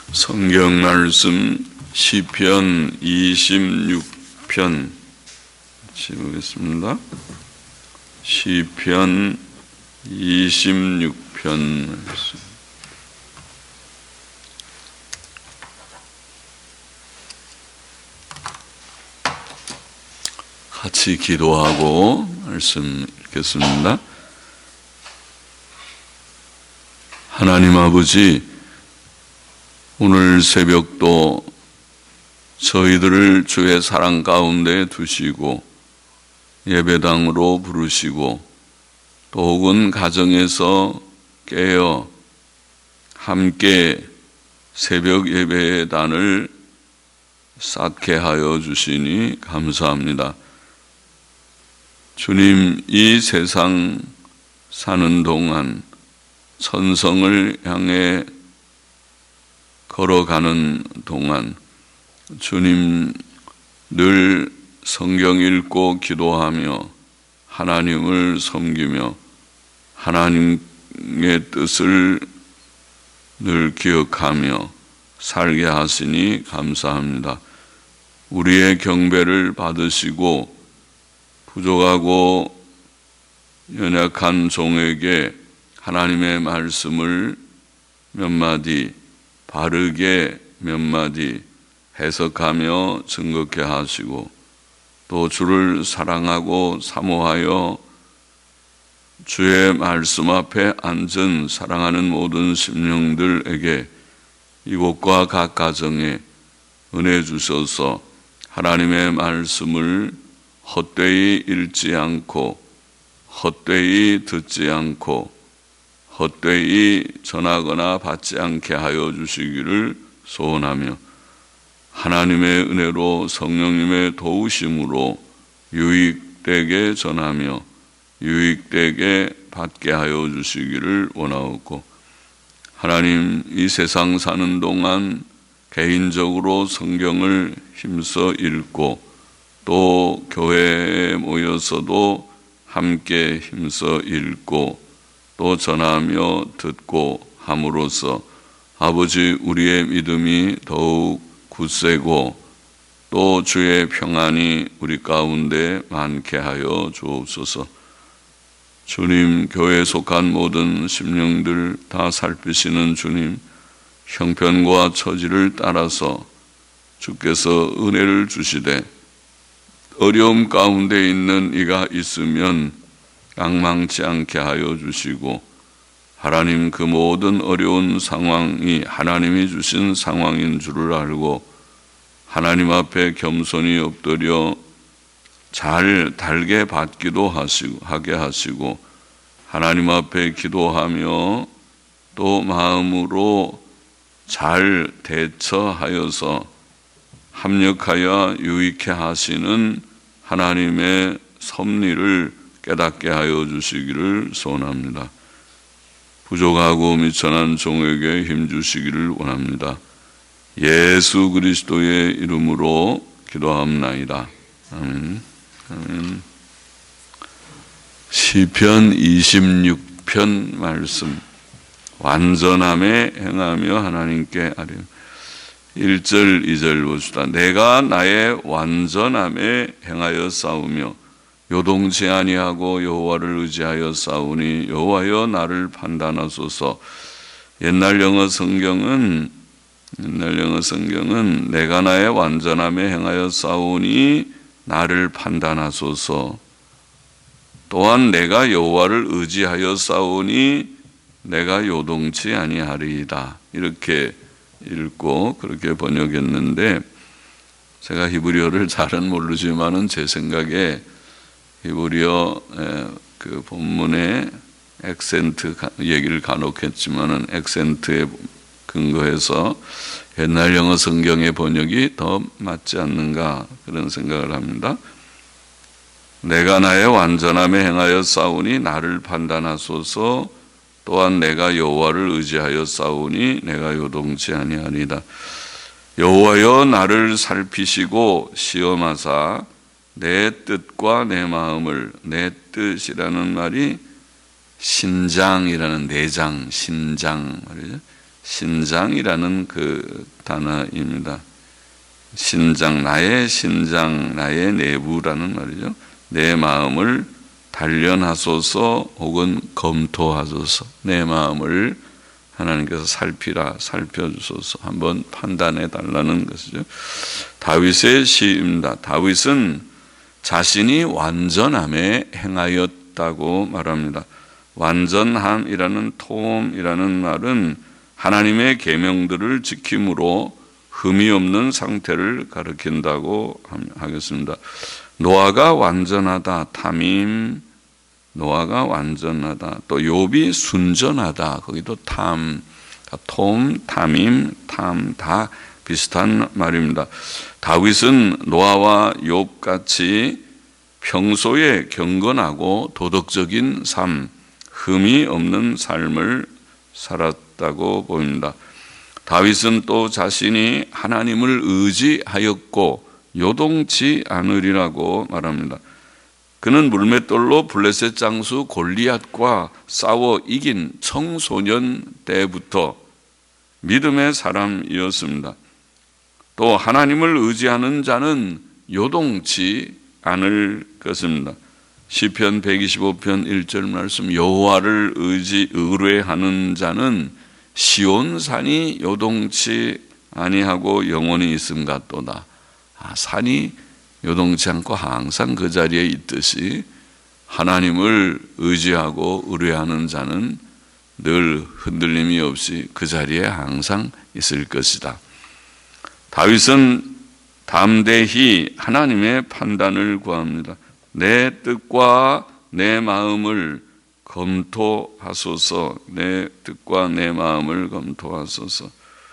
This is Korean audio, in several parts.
성경 말씀 시편 26편 읽겠습니다. 시편 26편 같이 기도하고 말씀 읽겠습니다. 하나님 아버지, 오늘 새벽도 저희들을 주의 사랑 가운데 두시고 예배당으로 부르시고 또 혹은 가정에서 깨어 함께 새벽 예배의 단을 쌓게 하여 주시니 감사합니다. 주님, 이 세상 사는 동안 천성을 향해 걸어가는 동안 주님 늘 성경 읽고 기도하며 하나님을 섬기며 하나님의 뜻을 늘 기억하며 살게 하시니 감사합니다. 우리의 경배를 받으시고 부족하고 연약한 종에게 하나님의 말씀을 몇 마디 바르게 몇 마디 해석하며 증거케 하시고 또 주를 사랑하고 사모하여 주의 말씀 앞에 앉은 사랑하는 모든 심령들에게 이곳과 각 가정에 은혜 주셔서 하나님의 말씀을 헛되이 읽지 않고 헛되이 듣지 않고 헛되이 전하거나 받지 않게 하여 주시기를 소원하며 하나님의 은혜로 성령님의 도우심으로 유익되게 전하며 유익되게 받게 하여 주시기를 원하옵고, 하나님, 이 세상 사는 동안 개인적으로 성경을 힘써 읽고 또 교회에 모여서도 함께 힘써 읽고 또 전하며 듣고 함으로써 아버지, 우리의 믿음이 더욱 굳세고 또 주의 평안이 우리 가운데 많게 하여 주옵소서. 주님, 교회에 속한 모든 심령들 다 살피시는 주님, 형편과 처지를 따라서 주께서 은혜를 주시되 어려움 가운데 있는 이가 있으면 낭망치 않게 하여 주시고, 하나님, 그 모든 어려운 상황이 하나님이 주신 상황인 줄을 알고 하나님 앞에 겸손히 엎드려 잘 달게 받기도 하게 하시고 하나님 앞에 기도하며 또 마음으로 잘 대처하여서 합력하여 유익해 하시는 하나님의 섭리를 깨닫게 하여 주시기를 소원합니다. 부족하고 미천한 종에게 힘주시기를 원합니다. 예수 그리스도의 이름으로 기도합나이다. 아멘. 아멘. 시편 26편 말씀, 완전함에 행하며 하나님께 아뢰. 1절 2절 봅시다. 내가 나의 완전함에 행하여 싸우며 요동치 아니하고 여호와를 의지하여 싸우니 여호와여 나를 판단하소서. 옛날 영어 성경은 내가 나의 완전함에 행하여 싸우니 나를 판단하소서. 또한 내가 여호와를 의지하여 싸우니 내가 요동치 아니하리이다. 이렇게 읽고 그렇게 번역했는데, 제가 히브리어를 잘은 모르지만은 제 생각에 히브리어 그 본문에 액센트 얘기를 간혹 했지만은 액센트에 근거해서 옛날 영어 성경의 번역이 더 맞지 않는가 그런 생각을 합니다. 내가 나의 완전함에 행하여 싸우니 나를 판단하소서. 또한 내가 여호와를 의지하여 싸우니 내가 요동치 아니하리이다. 여호와여 나를 살피시고 시험하사 내 뜻과 내 마음을, 내 뜻이라는 말이 신장이라는 내장, 신장 말이죠. 신장이라는 그 단어입니다. 신장, 나의 신장, 나의 내부라는 말이죠. 내 마음을 단련하소서 혹은 검토하소서. 내 마음을 하나님께서 살펴주소서. 한번 판단해 달라는 것이죠. 다윗의 시입니다. 다윗은 자신이 완전함에 행하였다고 말합니다. 완전함이라는 톰이라는 말은 하나님의 계명들을 지킴으로 흠이 없는 상태를 가리킨다고 하겠습니다. 노아가 완전하다, 탐임, 노아가 완전하다. 또 욥이 순전하다. 거기도 탐, 톰, 탐임, 탐 다 비슷한 말입니다. 다윗은 노아와 욥같이 평소에 경건하고 도덕적인 삶, 흠이 없는 삶을 살았다고 보입니다. 다윗은 또 자신이 하나님을 의지하였고 요동치 않으리라고 말합니다. 그는 물맷돌로 블레셋 장수 골리앗과 싸워 이긴 청소년 때부터 믿음의 사람이었습니다. 또 하나님을 의지하는 자는 요동치 않을 것입니다. 시편 125편 1절 말씀, 여호와를 의뢰하는 자는 시온산이 요동치 아니하고 영원히 있음 같도다. 산이 요동치 않고 항상 그 자리에 있듯이 하나님을 의지하고 의뢰하는 자는 늘 흔들림이 없이 그 자리에 항상 있을 것이다. 다윗은 담대히 하나님의 판단을 구합니다. 내 뜻과 내 마음을 검토하소서. 내 뜻과 내 마음을 검토하소서.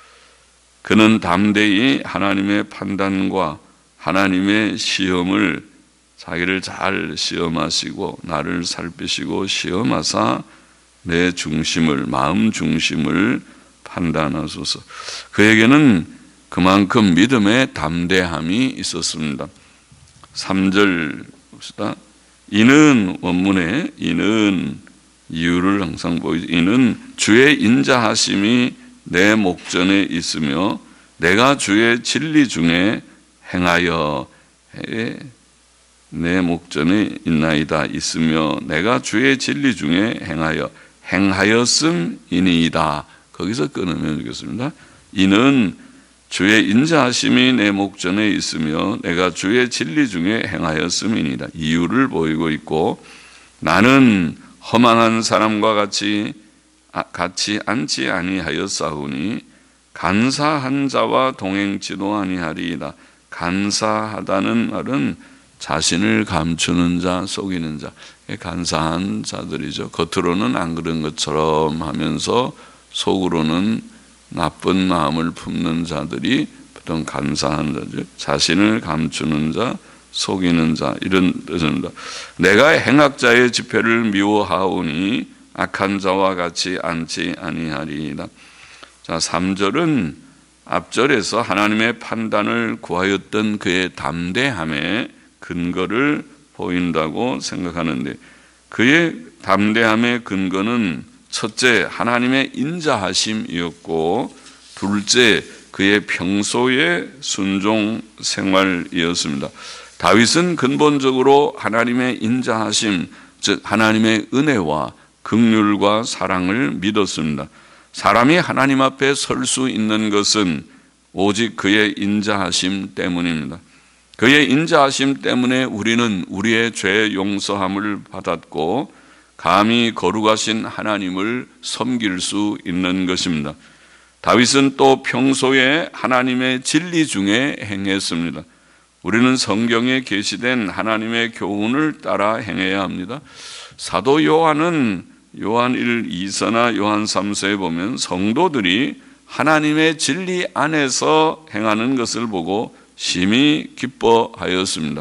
그는 담대히 하나님의 판단과 하나님의 시험을 자기를 잘 시험하시고 나를 살피시고 시험하사 내 중심을, 마음 중심을 판단하소서. 그에게는 그만큼 믿음의 담대함이 있었습니다. 3절 봅시다. 이는, 원문에 이는 이유를 항상 보이죠. 이는 주의 인자하심이 내 목전에 있으며 내가 주의 진리 중에 행하여, 내 목전에 있나이다, 있으며 내가 주의 진리 중에 행하였음이니이다. 거기서 끊으면 되겠습니다. 이는 주의 인자하심이 내 목전에 있으며 내가 주의 진리 중에 행하였음이니이다. 이유를 보이고 있고, 나는 허망한 사람과 같이 앉지 아니하였사오니 간사한 자와 동행치도 아니하리이다. 간사하다는 말은 자신을 감추는 자, 속이는 자, 간사한 자들이죠. 겉으로는 안 그런 것처럼 하면서 속으로는 나쁜 마음을 품는 자들이 보통 간사한 자죠. 자신을 감추는 자, 속이는 자, 이런 뜻입니다. 내가 행악자의 집회를 미워하오니 악한 자와 같이 앉지 아니하리이다. 자, 3절은 앞절에서 하나님의 판단을 구하였던 그의 담대함의 근거를 보인다고 생각하는데, 그의 담대함의 근거는 첫째, 하나님의 인자하심이었고, 둘째, 그의 평소의 순종 생활이었습니다. 다윗은 근본적으로 하나님의 인자하심, 즉 하나님의 은혜와 긍휼과 사랑을 믿었습니다. 사람이 하나님 앞에 설 수 있는 것은 오직 그의 인자하심 때문입니다. 그의 인자하심 때문에 우리는 우리의 죄 용서함을 받았고 감히 거룩하신 하나님을 섬길 수 있는 것입니다. 다윗은 또 평소에 하나님의 진리 중에 행했습니다. 우리는 성경에 계시된 하나님의 교훈을 따라 행해야 합니다. 사도 요한은 요한 1, 2서나 요한 3서에 보면 성도들이 하나님의 진리 안에서 행하는 것을 보고 심히 기뻐하였습니다.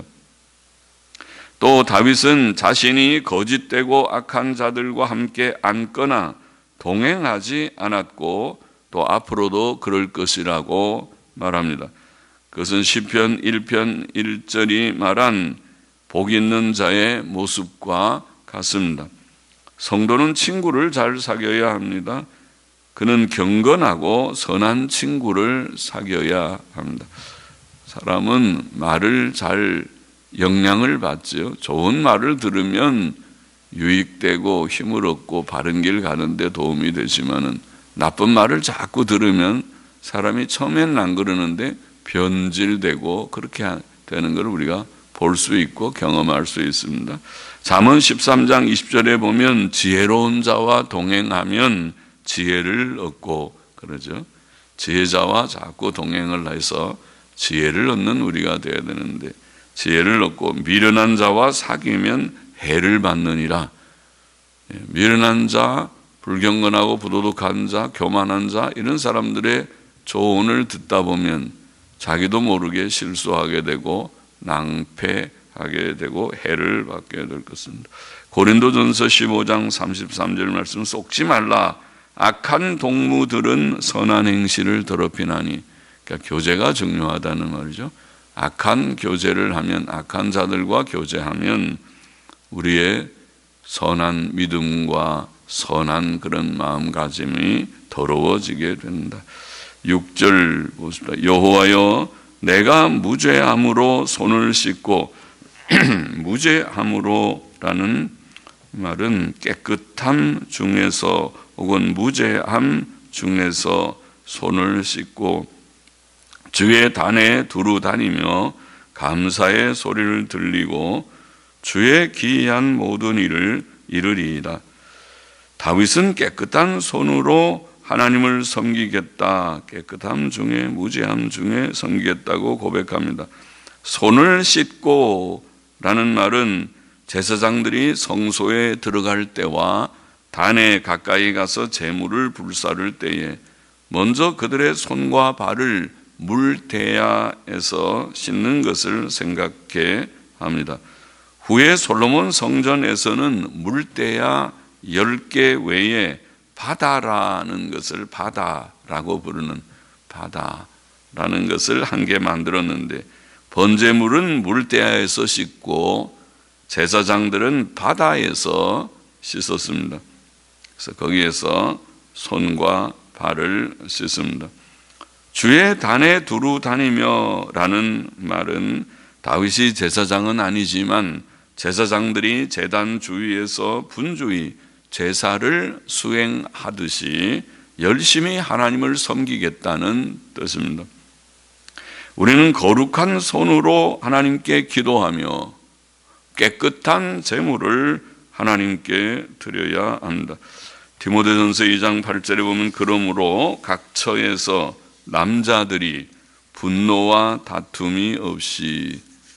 또 다윗은 자신이 거짓되고 악한 자들과 함께 앉거나 동행하지 않았고 또 앞으로도 그럴 것이라고 말합니다. 그것은 시편 1편 1절이 말한 복 있는 자의 모습과 같습니다. 성도는 친구를 잘 사귀어야 합니다. 그는 경건하고 선한 친구를 사귀어야 합니다. 사람은 말을 잘 영향을 받죠. 좋은 말을 들으면 유익되고 힘을 얻고 바른 길 가는데 도움이 되지만은 나쁜 말을 자꾸 들으면 사람이 처음에는 안 그러는데 변질되고 그렇게 되는 걸 우리가 볼 수 있고 경험할 수 있습니다. 잠언 13장 20절에 보면 지혜로운 자와 동행하면 지혜를 얻고 그러죠. 지혜자와 자꾸 동행을 해서 지혜를 얻는 우리가 되어야 되는데 지혜를 얻고 미련한 자와 사귀면 해를 받느니라. 미련한 자, 불경건하고 부도덕한 자, 교만한 자 이런 사람들의 조언을 듣다 보면 자기도 모르게 실수하게 되고 낭패하게 되고 해를 받게 될 것입니다. 고린도전서 15장 33절 말씀 속지 말라. 악한 동무들은 선한 행실을 더럽히나니. 그러니까 교제가 중요하다는 말이죠. 악한 교제를 하면 악한 자들과 교제하면 우리의 선한 믿음과 선한 그런 마음가짐이 더러워지게 된다. 6절 보십시다. 여호와여 내가 무죄함으로 손을 씻고 무죄함으로라는 말은 깨끗함 중에서 혹은 무죄함 중에서 손을 씻고 주의 단에 두루 다니며 감사의 소리를 들리고 주의 기이한 모든 일을 이루리이다. 다윗은 깨끗한 손으로 하나님을 섬기겠다. 깨끗함 중에 무죄함 중에 섬기겠다고 고백합니다. 손을 씻고 라는 말은 제사장들이 성소에 들어갈 때와 단에 가까이 가서 제물을 불사를 때에 먼저 그들의 손과 발을 물대야에서 씻는 것을 생각해 합니다. 후에 솔로몬 성전에서는 물대야 10개 외에 바다라는 것을 바다라고 부르는 바다라는 것을 한 개 만들었는데 번제물은 물대야에서 씻고 제사장들은 바다에서 씻었습니다. 그래서 거기에서 손과 발을 씻습니다. 주의 단에 두루 다니며 라는 말은 다윗이 제사장은 아니지만 제사장들이 제단 주위에서 분주히 제사를 수행하듯이 열심히 하나님을 섬기겠다는 뜻입니다. 우리는 거룩한 손으로 하나님께 기도하며 깨끗한 제물을 하나님께 드려야 합니다. 디모데전서 2장 8절에 보면 그러므로 각 처에서 남자들이 분노와 다툼이 없이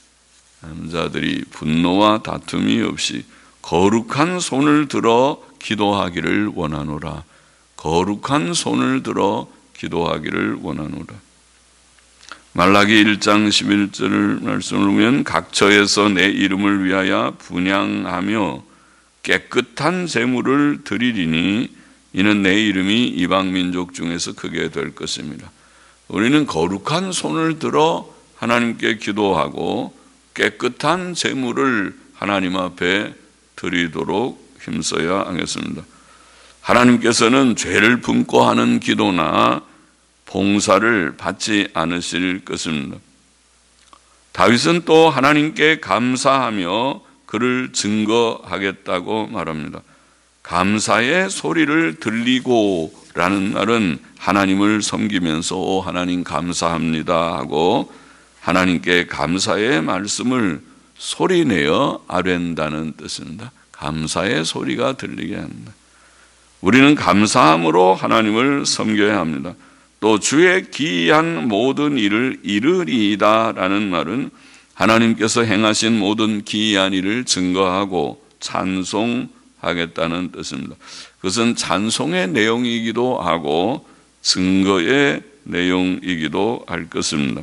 거룩한 손을 들어 기도하기를 원하노라. 거룩한 손을 들어 기도하기를 원하노라. 말라기 1장 11절 말씀을 보면 각 처에서 내 이름을 위하여 분향하며 깨끗한 제물을 드리리니 이는 내 이름이 이방 민족 중에서 크게 될 것입니다. 우리는 거룩한 손을 들어 하나님께 기도하고 깨끗한 제물을 하나님 앞에 드리도록 힘써야 하겠습니다. 하나님께서는 죄를 품고 하는 기도나 봉사를 받지 않으실 것입니다. 다윗은 또 하나님께 감사하며 그를 증거하겠다고 말합니다. 감사의 소리를 들리고 라는 말은 하나님을 섬기면서 오 하나님 감사합니다 하고 하나님께 감사의 말씀을 소리내어 아뢰는다는 뜻입니다. 감사의 소리가 들리게 합니다. 우리는 감사함으로 하나님을 섬겨야 합니다. 또 주의 기이한 모든 일을 이루리이다 라는 말은 하나님께서 행하신 모든 기이한 일을 증거하고 찬송하겠다는 뜻입니다. 그것은 찬송의 내용이기도 하고 증거의 내용이기도 할 것입니다.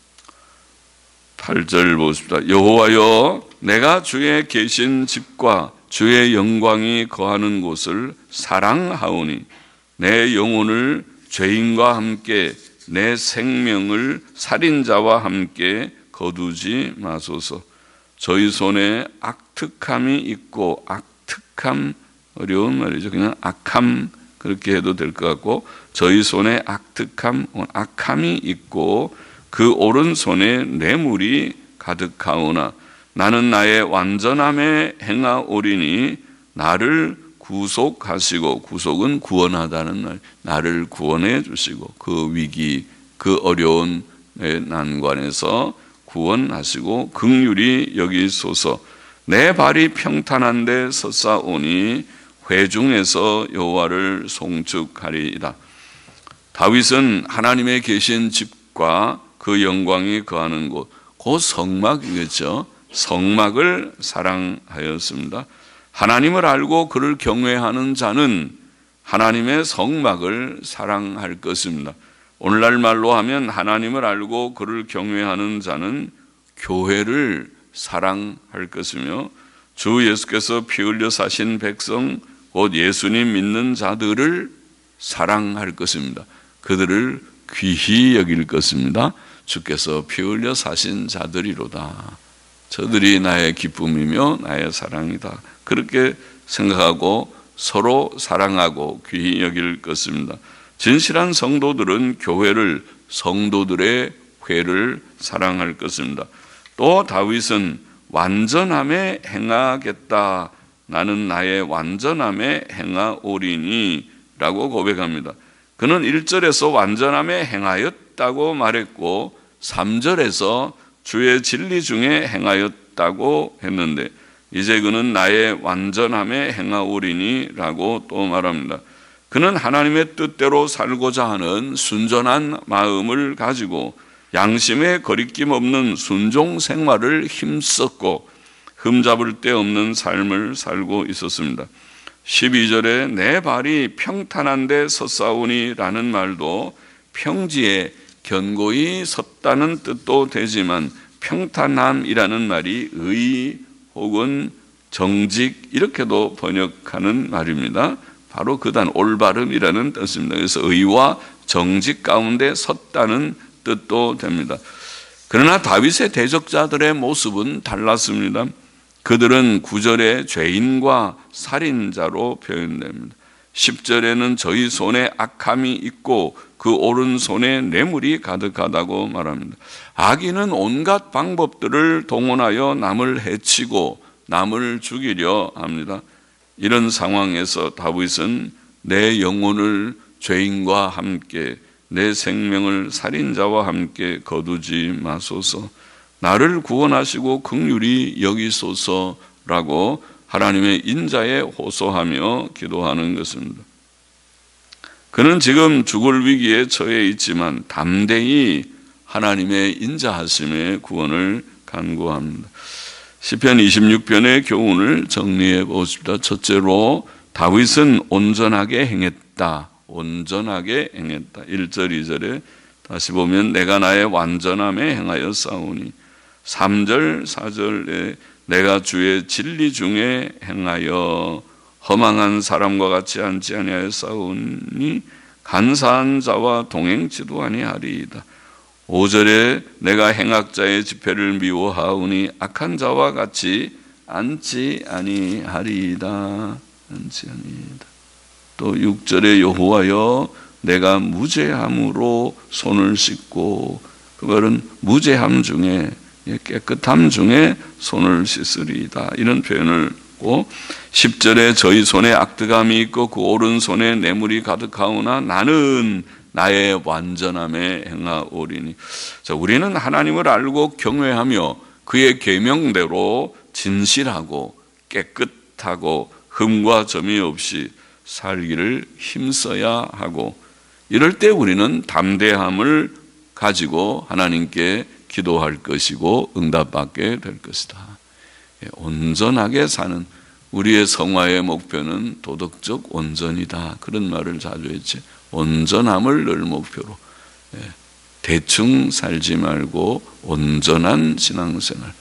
8절 보십시다. 여호와여 내가 주의 계신 집과 주의 영광이 거하는 곳을 사랑하오니 내 영혼을 죄인과 함께 내 생명을 살인자와 함께 거두지 마소서. 저희 손에 악특함이 있고 악특함 어려운 말이죠. 그냥 악함 그렇게 해도 될 것 같고, 저희 손에 악함이 있고 그 오른손에 뇌물이 가득하오나 나는 나의 완전함에 행하오리니 나를 구속하시고, 구속은 구원하다는 말, 나를 구원해 주시고 그 위기, 그 어려운 난관에서 구원하시고 긍휼히 여기소서. 내 발이 평탄한데 섰사오니 회중에서 여호와를 송축하리이다. 다윗은 하나님의 계신 집과 그 영광이 거하는 곳, 그 성막이겠죠. 성막을 사랑하였습니다. 하나님을 알고 그를 경외하는 자는 하나님의 성막을 사랑할 것입니다. 오늘날 말로 하면 하나님을 알고 그를 경외하는 자는 교회를 사랑할 것이며, 주 예수께서 피 흘려 사신 백성, 곧 예수님 믿는 자들을 사랑할 것입니다. 그들을 귀히 여길 것입니다. 주께서 피 흘려 사신 자들이로다. 저들이 나의 기쁨이며 나의 사랑이다. 그렇게 생각하고 서로 사랑하고 귀히 여길 것입니다. 진실한 성도들은 교회를, 성도들의 회를 사랑할 것입니다. 또 다윗은 완전함에 행하겠다. 나는 나의 완전함에 행하오리니 라고 고백합니다. 그는 1절에서 완전함에 행하였다고 말했고 3절에서 주의 진리 중에 행하였다고 했는데, 이제 그는 나의 완전함에 행하오리니 라고 또 말합니다. 그는 하나님의 뜻대로 살고자 하는 순전한 마음을 가지고 양심에 거리낌 없는 순종 생활을 힘썼고 흠잡을 데 없는 삶을 살고 있었습니다. 12절에 내 발이 평탄한데 섰사오니 라는 말도 평지에 견고히 섰다는 뜻도 되지만, 평탄함이라는 말이 의 혹은 정직 이렇게도 번역하는 말입니다. 바로 그 단 올바름이라는 뜻입니다. 그래서 의와 정직 가운데 섰다는 뜻도 됩니다. 그러나 다윗의 대적자들의 모습은 달랐습니다. 그들은 9절에 죄인과 살인자로 표현됩니다. 10절에는 저희 손에 악함이 있고 그 오른손에 뇌물이 가득하다고 말합니다. 악인은 온갖 방법들을 동원하여 남을 해치고 남을 죽이려 합니다. 이런 상황에서 다윗은 내 영혼을 죄인과 함께, 내 생명을 살인자와 함께 거두지 마소서, 나를 구원하시고 긍휼히 여기소서라고 하나님의 인자에 호소하며 기도하는 것입니다. 그는 지금 죽을 위기에 처해 있지만 담대히 하나님의 인자하심의 구원을 간구합니다. 시편 26편의 교훈을 정리해 보십시다. 첫째로 다윗은 온전하게 행했다. 온전하게 행했다. 1절 2절에 다시 보면 내가 나의 완전함에 행하여 싸우니, 3절 4절에 내가 주의 진리 중에 행하여 허망한 사람과 같이 앉지 아니하여 싸우니 간사한 자와 동행치도 아니하리이다. 5절에 내가 행악자의 집회를 미워하오니 악한 자와 같이 앉지 아니하리이다. 또 6절에 여호와여 내가 무죄함으로 손을 씻고, 그 말은 무죄함 중에, 깨끗함 중에 손을 씻으리이다. 이런 표현을 했고, 10절에 저희 손에 악득함이 있고 그 오른손에 뇌물이 가득하오나 나는 나의 완전함에 행하오리니. 자, 우리는 하나님을 알고 경외하며 그의 계명대로 진실하고 깨끗하고 흠과 점이 없이 살기를 힘써야 하고, 이럴 때 우리는 담대함을 가지고 하나님께 기도할 것이고 응답받게 될 것이다. 온전하게 사는 우리의 성화의 목표는 도덕적 온전이다. 그런 말을 자주 했지. 온전함을 늘 목표로 대충 살지 말고 온전한 신앙생활,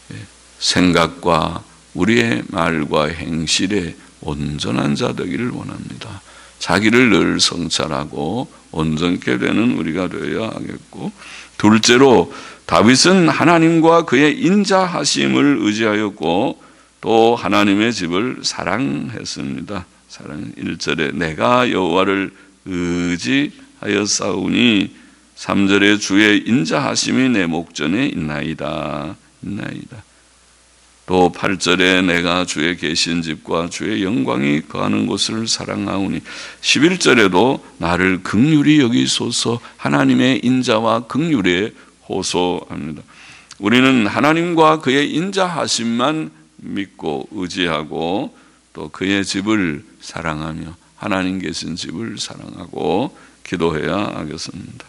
생각과 우리의 말과 행실에 온전한 자 되기를 원합니다. 자기를 늘 성찰하고 온전케 되는 우리가 되어야 하겠고, 둘째로 다윗은 하나님과 그의 인자하심을 의지하였고 또 하나님의 집을 사랑했습니다. 사랑 1절에 내가 여호와를 의지하여 싸우니 3절에 주의 인자하심이 내 목전에 있나이다. 또 8절에 내가 주의 계신 집과 주의 영광이 거하는 곳을 사랑하오니 11절에도 나를 긍휼히 여기소서 하나님의 인자와 긍휼에 호소합니다. 우리는 하나님과 그의 인자하심만 믿고 의지하고 또 그의 집을 사랑하며 하나님 계신 집을 사랑하고 기도해야 하겠습니다.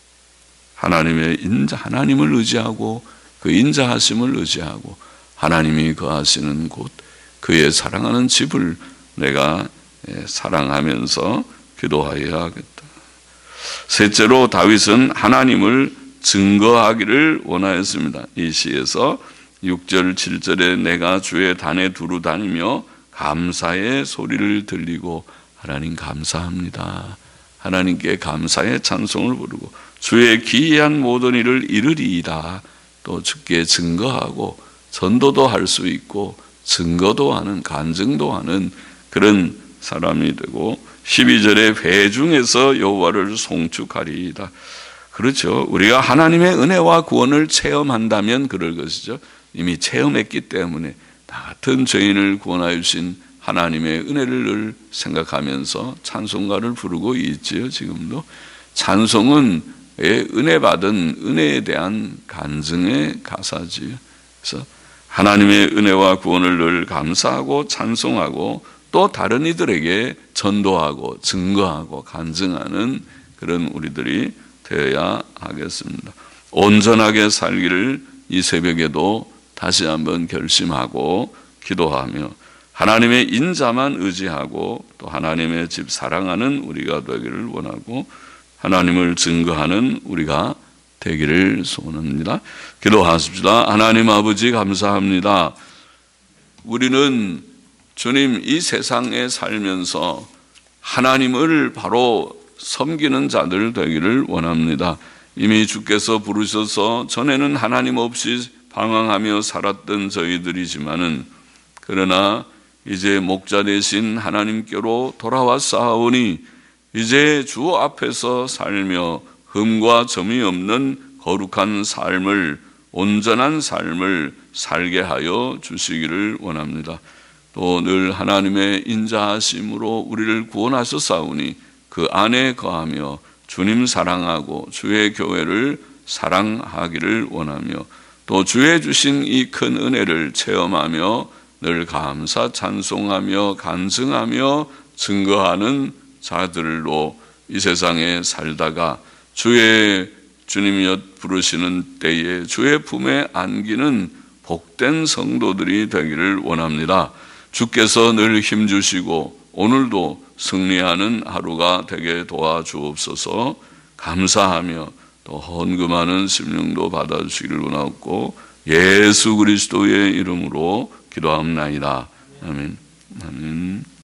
하나님의 인자, 하나님을 의지하고 그 인자하심을 의지하고 하나님이 거하시는 곳, 그의 사랑하는 집을 내가 사랑하면서 기도하여야 하겠다. 셋째로 다윗은 하나님을 증거하기를 원하였습니다. 이 시에서 6절, 7절에 내가 주의 단에 두루 다니며 감사의 소리를 들리고 하나님 감사합니다. 하나님께 감사의 찬송을 부르고 주의 기이한 모든 일을 이르리이다. 또 주께 증거하고 전도도 할 수 있고 증거도 하는 간증도 하는 그런 사람이 되고 12절에 회중에서 여호와를 송축하리이다. 그렇죠. 우리가 하나님의 은혜와 구원을 체험한다면 그럴 것이죠. 이미 체험했기 때문에 나 같은 죄인을 구원하여 주신 하나님의 은혜를 늘 생각하면서 찬송가를 부르고 있지요. 지금도 찬송은 은혜 받은 은혜에 대한 간증의 가사지요. 그래서 하나님의 은혜와 구원을 늘 감사하고 찬송하고 또 다른 이들에게 전도하고 증거하고 간증하는 그런 우리들이 되어야 하겠습니다. 온전하게 살기를 이 새벽에도 다시 한번 결심하고 기도하며 하나님의 인자만 의지하고 또 하나님의 집 사랑하는 우리가 되기를 원하고 하나님을 증거하는 우리가 되기를 소원합니다. 기도하십시다. 하나님 아버지 감사합니다. 우리는 주님 이 세상에 살면서 하나님을 바로 섬기는 자들 되기를 원합니다. 이미 주께서 부르셔서 전에는 하나님 없이 방황하며 살았던 저희들이지만은 그러나 이제 목자 되신 하나님께로 돌아왔사오니 이제 주 앞에서 살며 흠과 점이 없는 거룩한 삶을 온전한 삶을 살게 하여 주시기를 원합니다. 또 늘 하나님의 인자하심으로 우리를 구원하셨사오니 그 안에 거하며 주님 사랑하고 주의 교회를 사랑하기를 원하며 또 주의 주신 이 큰 은혜를 체험하며 늘 감사 찬송하며 간증하며 증거하는 자들로 이 세상에 살다가 주의 주님이 부르시는 때에 주의 품에 안기는 복된 성도들이 되기를 원합니다. 주께서 늘 힘주시고 오늘도 승리하는 하루가 되게 도와주옵소서. 감사하며 또 헌금하는 심령도 받아주시기를 원하고 예수 그리스도의 이름으로 기도합나이다. 아멘. 아멘.